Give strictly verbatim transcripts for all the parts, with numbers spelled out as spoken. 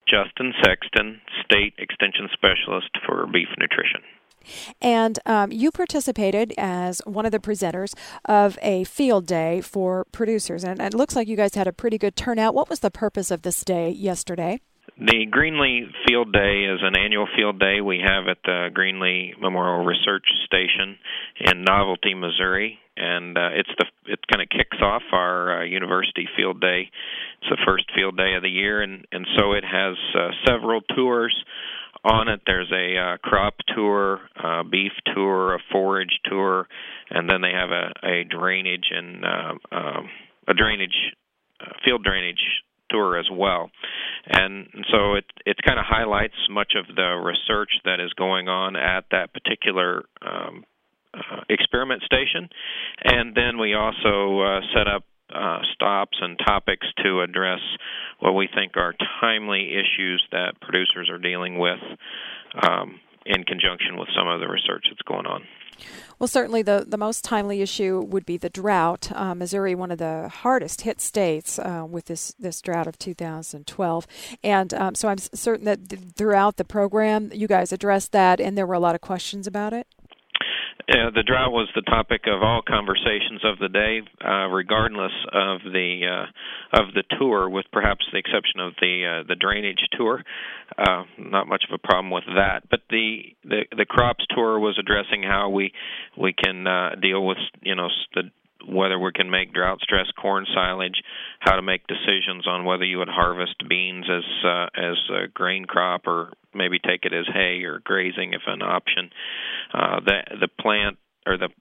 Justin Sexton, State Extension Specialist for Beef Nutrition. And um, you participated as one of the presenters of a field day for producers, and it looks like you guys had a pretty good turnout. What was the purpose of this day yesterday? The Greenlee Field Day is an annual field day we have at the Greenlee Memorial Research Station in Novelty, Missouri, and uh, it's the it kind of kicks off our uh, university field day. It's the first field day of the year, and, and so it has uh, several tours on it. There's a uh, crop tour, a beef tour, a forage tour, and then they have a, a drainage and uh, uh, a drainage uh, field drainage tour as well. And so it it kind of highlights much of the research that is going on at that particular um, uh, experiment station. And then we also uh, set up uh, stops and topics to address what we think are timely issues that producers are dealing with um, in conjunction with some of the research that's going on. Well, certainly the, the most timely issue would be the drought. Uh, Missouri, one of the hardest hit states uh, with this, this drought of two thousand twelve. And um, so I'm certain that throughout the program, you guys addressed that, and there were a lot of questions about it. Yeah, the drought was the topic of all conversations of the day, uh, regardless of the uh, of the tour, with perhaps the exception of the uh, the drainage tour. Uh, not much of a problem with that. But the, the the crops tour was addressing how we we can uh, deal with you know the whether we can make drought-stressed corn silage, how to make decisions on whether you would harvest beans as uh, as a grain crop or maybe take it as hay or grazing if an option. Uh, the the plant or the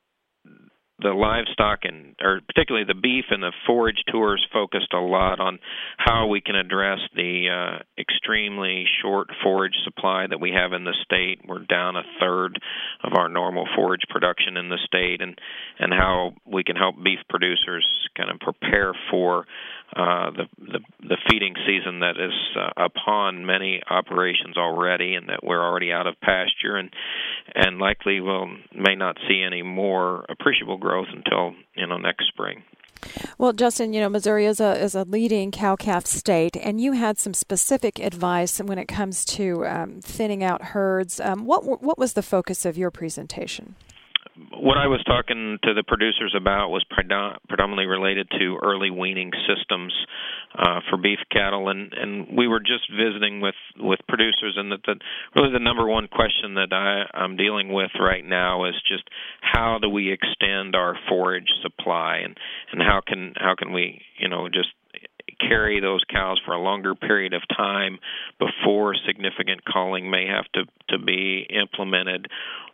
the livestock and or particularly the beef and the forage tours focused a lot on how we can address the uh, extremely short forage supply that we have in the state. We're down a third of our normal forage production in the state, and and how we can help beef producers kind of prepare for uh, the, the the feeding season that is uh, upon many operations already, and that we're already out of pasture, and and likely will may not see any more appreciable growth until you know next spring. Well, Justin, you know, Missouri is a is a leading cow-calf state, and you had some specific advice when it comes to um, thinning out herds. Um, what what was the focus of your presentation? What I was talking to the producers about was predom- predominantly related to early weaning systems uh, for beef cattle, and, and we were just visiting with, with producers, and that the, really the number one question that I, I'm dealing with right now is just how do we extend our forage supply, and, and how can how can we you know just carry those cows for a longer period of time before significant culling may have to, to be implemented.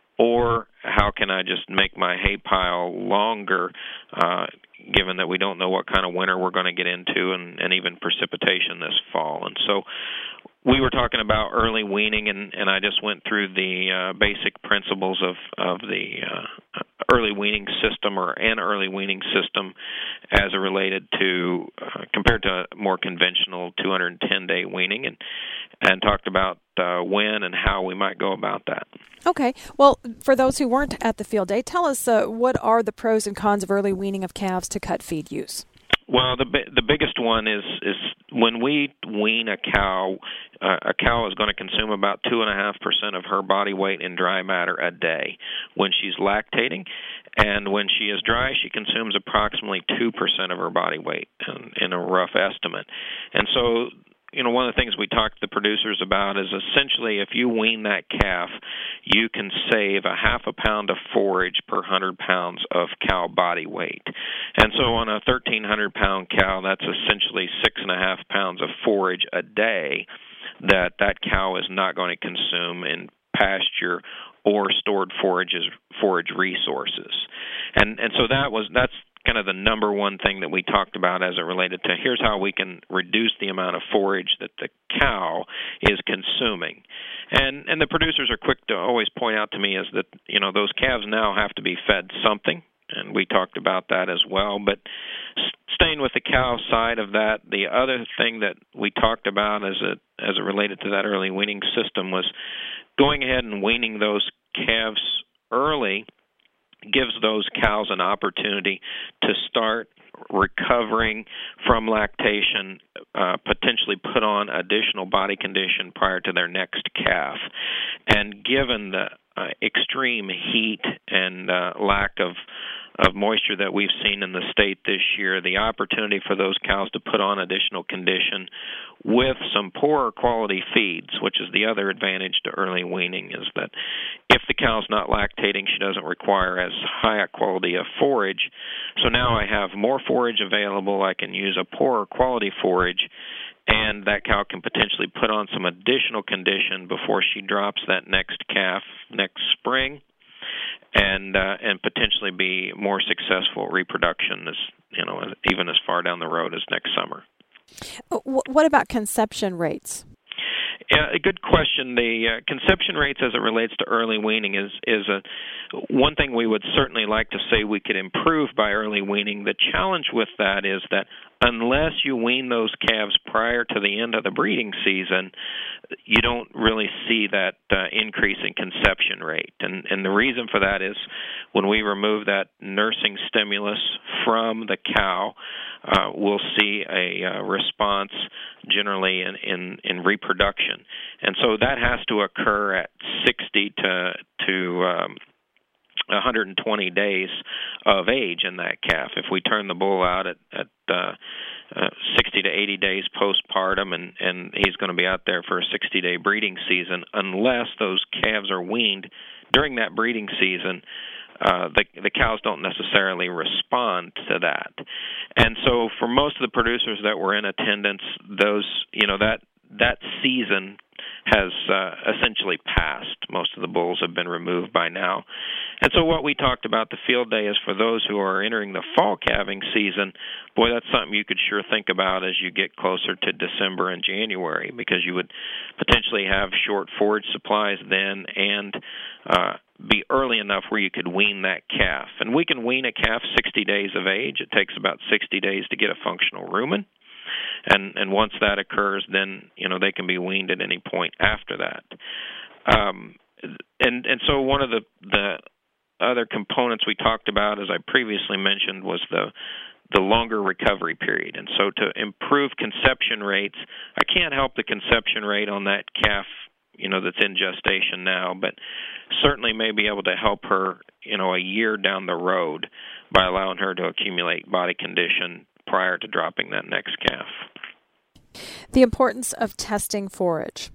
Or how can I just make my hay pile longer, uh, given that we don't know what kind of winter we're going to get into, and, and even precipitation this fall. And so we were talking about early weaning, and, and I just went through the uh, basic principles of, of the uh, early weaning system or an early weaning system as it related to, uh, compared to more conventional two hundred ten day weaning, and, and talked about uh, when and how we might go about that. Okay. Well, for those who weren't at the field day, tell us uh, what are the pros and cons of early weaning of calves to cut feed use? Well, the the biggest one is is when we wean a cow, uh, a cow is going to consume about two and a half percent of her body weight in dry matter a day when she's lactating, and when she is dry, she consumes approximately two percent of her body weight in, in a rough estimate. And so, you know, one of the things we talk to the producers about is essentially if you wean that calf, you can save a half a pound of forage per one hundred pounds of cow body weight. And so on a thirteen hundred pound cow, that's essentially six and a half pounds of forage a day that that cow is not going to consume in pasture or stored forages, forage resources. And and so that was that's kind of the number one thing that we talked about as it related to here's how we can reduce the amount of forage that the cow is consuming. And and the producers are quick to always point out to me is that, you know, those calves now have to be fed something, and we talked about that as well. But staying with the cow side of that, the other thing that we talked about as it as it related to that early weaning system was going ahead and weaning those calves early gives those cows an opportunity to start recovering from lactation uh, potentially put on additional body condition prior to their next calf. And given the uh, extreme heat and uh, lack of of moisture that we've seen in the state this year, the opportunity for those cows to put on additional condition with some poorer quality feeds, which is the other advantage to early weaning, is that if the cow's not lactating, she doesn't require as high a quality of forage. So now I have more forage available. I can use a poorer quality forage, and that cow can potentially put on some additional condition before she drops that next calf next spring, and uh, and potentially be more successful at reproduction, as you know, even as far down the road as next summer. What about conception rates? Yeah, a good question. The uh, conception rates as it relates to early weaning is is a one thing we would certainly like to say we could improve by early weaning. The challenge with that is that unless you wean those calves prior to the end of the breeding season, you don't really see that uh, increase in conception rate. And and the reason for that is when we remove that nursing stimulus from the cow, uh, we'll see a uh, response generally in, in, in reproduction. And so that has to occur at sixty to to um, one hundred twenty days of age in that calf. If we turn the bull out at, at uh, uh, sixty to eighty days postpartum, and, and he's going to be out there for a sixty-day breeding season, unless those calves are weaned during that breeding season, uh, the, the cows don't necessarily respond to that. And so for most of the producers that were in attendance, those, you know, that that season has uh, essentially passed. Most of the bulls have been removed by now. And so what we talked about the field day is for those who are entering the fall calving season, boy, that's something you could sure think about as you get closer to December and January, because you would potentially have short forage supplies then and uh, be early enough where you could wean that calf. And we can wean a calf sixty days of age. It takes about sixty days to get a functional rumen. And and once that occurs, then you know they can be weaned at any point after that. Um, and and so one of the the other components we talked about, as I previously mentioned, was the the longer recovery period. And so to improve conception rates, I can't help the conception rate on that calf, you know, that's in gestation now, but certainly may be able to help her, you know, a year down the road by allowing her to accumulate body condition prior to dropping that next calf. The importance of testing forage.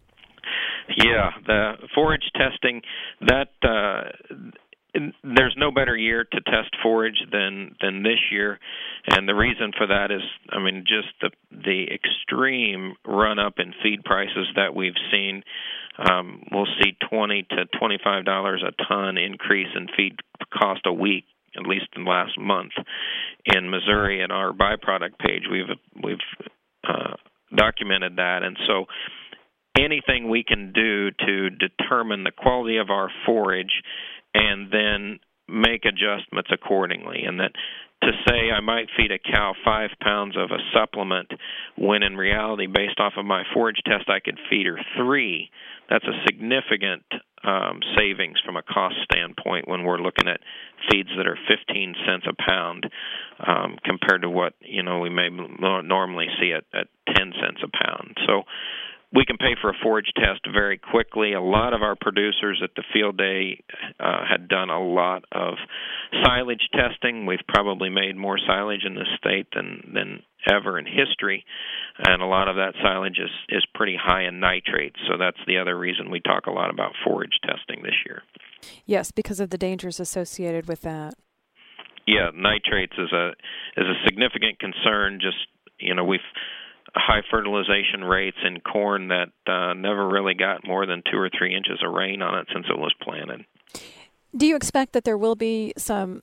Yeah, the forage testing, that uh, there's no better year to test forage than than this year, and the reason for that is, I mean, just the the extreme run up in feed prices that we've seen. Um, we'll see twenty to twenty-five dollars a ton increase in feed cost a week, at least in the last month. In Missouri, in our byproduct page, we've we've uh, documented that, and so anything we can do to determine the quality of our forage and then make adjustments accordingly. And that to say I might feed a cow five pounds of a supplement when in reality, based off of my forage test, I could feed her three, that's a significant um, savings from a cost standpoint when we're looking at feeds that are fifteen cents a pound um, compared to what, you know, we may normally see at, at ten cents a pound. So we can pay for a forage test very quickly. A lot of our producers at the field day uh, had done a lot of silage testing. We've probably made more silage in this state than, than ever in history, and a lot of that silage is, is pretty high in nitrates, so that's the other reason we talk a lot about forage testing this year. Yes, because of the dangers associated with that. Yeah, nitrates is a is a significant concern. Just, you know, we've high fertilization rates in corn that uh, never really got more than two or three inches of rain on it since it was planted. Do you expect that there will be some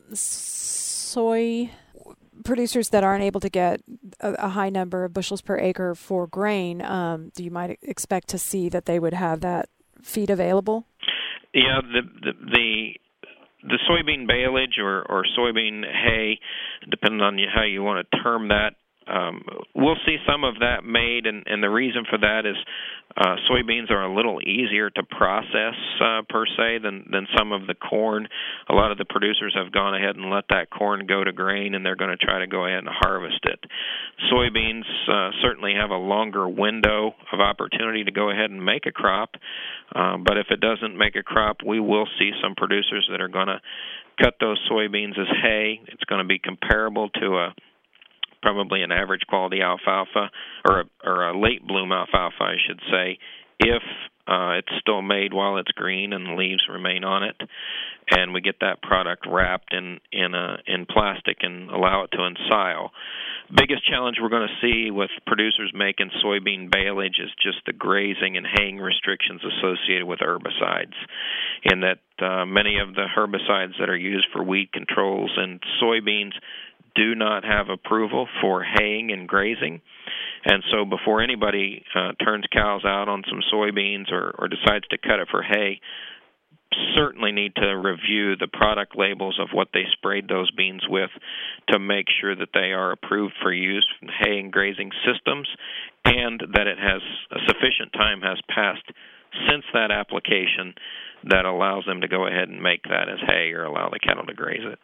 soy producers that aren't able to get a, a high number of bushels per acre for grain? Um, do you might expect to see that they would have that feed available? Yeah, the the the, the soybean baleage or, or soybean hay, depending on how you want to term that, um, we'll see some of that made, and, and the reason for that is uh, soybeans are a little easier to process uh, per se than, than some of the corn. A lot of the producers have gone ahead and let that corn go to grain, and they're going to try to go ahead and harvest it. Soybeans uh, certainly have a longer window of opportunity to go ahead and make a crop, uh, but if it doesn't make a crop, we will see some producers that are going to cut those soybeans as hay. It's going to be comparable to a probably an average quality alfalfa, or a, or a late bloom alfalfa, I should say, if uh, it's still made while it's green and the leaves remain on it, and we get that product wrapped in in, a, in plastic and allow it to ensile. Biggest challenge we're going to see with producers making soybean baleage is just the grazing and haying restrictions associated with herbicides, in that uh, many of the herbicides that are used for weed controls in soybeans do not have approval for haying and grazing. And so before anybody uh, turns cows out on some soybeans or, or decides to cut it for hay, certainly need to review the product labels of what they sprayed those beans with to make sure that they are approved for use in hay and grazing systems, and that it has a sufficient time has passed since that application that allows them to go ahead and make that as hay or allow the cattle to graze it.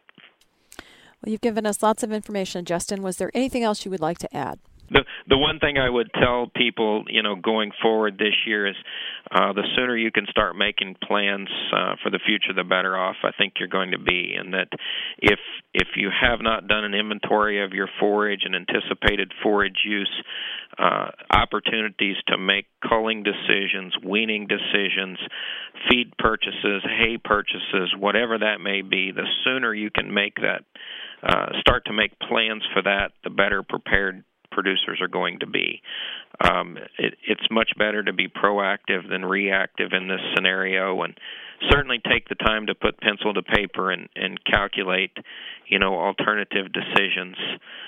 Well, you've given us lots of information, Justin. Was there anything else you would like to add? The the one thing I would tell people, you know, going forward this year is uh, the sooner you can start making plans uh, for the future, the better off I think you're going to be. And that if if you have not done an inventory of your forage and anticipated forage use, uh, opportunities to make culling decisions, weaning decisions, feed purchases, hay purchases, whatever that may be, the sooner you can make that, uh, start to make plans for that, the better prepared producers are going to be. Um, it, it's much better to be proactive than reactive in this scenario, and certainly take the time to put pencil to paper and, and calculate, you know, alternative decisions,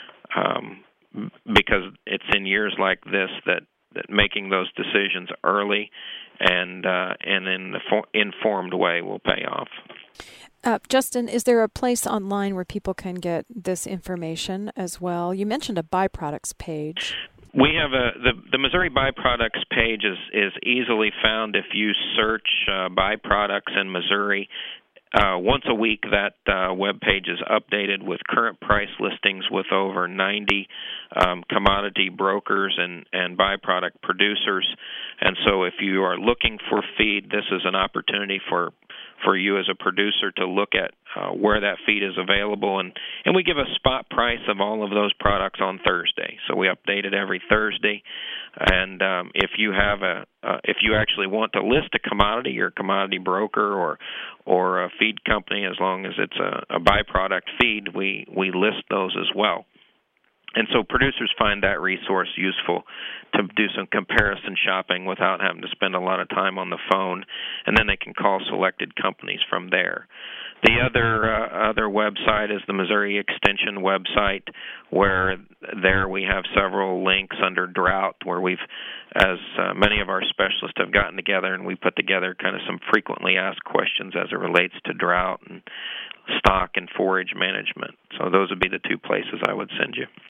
um, because it's in years like this that, that making those decisions early and uh, and in the for- informed way will pay off. Uh, Justin, is there a place online where people can get this information as well? You mentioned a byproducts page. We have a the, the Missouri byproducts page is, is easily found if you search uh, byproducts in Missouri. Uh, once a week, that uh, web page is updated with current price listings with over ninety um, commodity brokers and, and byproduct producers. And so if you are looking for feed, this is an opportunity for for you as a producer to look at uh, where that feed is available. And, and we give a spot price of all of those products on Thursday. So we update it every Thursday. And um, if you have a, uh, if you actually want to list a commodity, your commodity broker or or a feed company, as long as it's a, a byproduct feed, we, we list those as well. And so producers find that resource useful to do some comparison shopping without having to spend a lot of time on the phone, and then they can call selected companies from there. The other uh, other website is the Missouri Extension website, where there we have several links under drought, where we've, as uh, many of our specialists have gotten together, and we put together kind of some frequently asked questions as it relates to drought and stock and forage management. So those would be the two places I would send you.